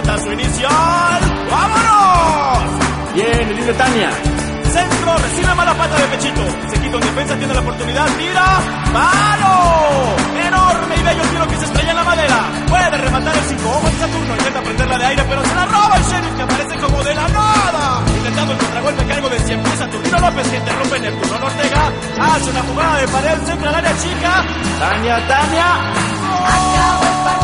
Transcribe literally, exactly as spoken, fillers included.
remata su inicial. ¡Vámonos! Bien, el de Tania. Centro, recibe mala pata de pechito. Se quita un defensa, tiene la oportunidad, tira. ¡Palo! Enorme y bello tiro que se estrella en la madera. Puede rematar el cinco. Ojo en Saturno, intenta prenderla de aire, pero se la roba el Sheriff, que aparece como de la nada. Intentando el contragolpe, cargo de cien pies. Saturnino López, que interrumpe Neptuno Ortega. Hace una jugada de pared, centra al área chica. Tania, Tania. Acabó el partido.